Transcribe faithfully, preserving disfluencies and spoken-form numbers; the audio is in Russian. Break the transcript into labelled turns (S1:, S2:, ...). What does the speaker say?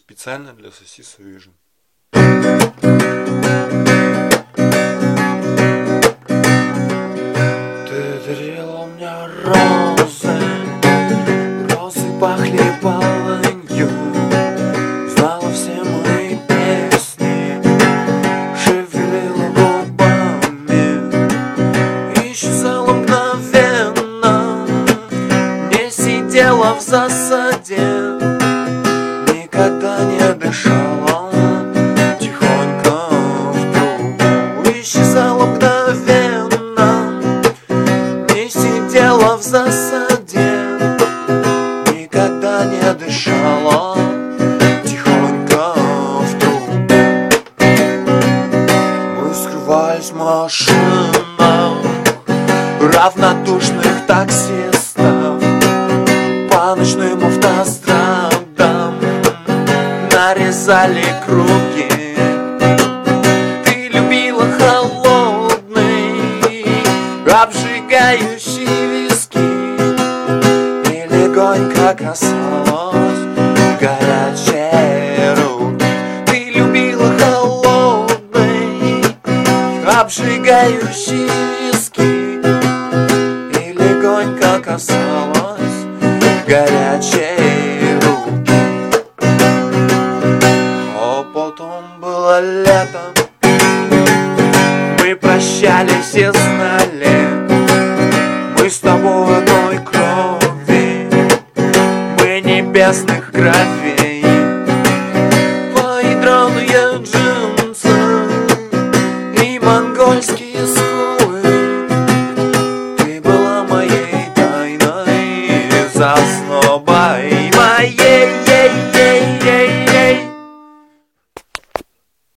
S1: Специально для Сосиса Vision. Ты дарила мне розы, розы пахли полынью, знала все мои песни, шевелила губами, исчезала мгновенно, не сидела в засаде, никогда не дышала, тихонько в трубу, исчезала мгновенно, не сидела в засаде, никогда не дышала, тихонько в трубу. Мы скрывались в машинах равнодушных таксистов, по ночным автострадам нарезали круги. Ты любила холодный, обжигающий виски и легонько касалась горячей руки. Ты любила холодный, обжигающий виски и легонько касалась горячей руки. А потом было лето, мы прощались и знали, мы с тобой одной крови, мы небесных кровей. Твои драные джинсы и монгольские скулы, ты была моей тайной заснобой моей.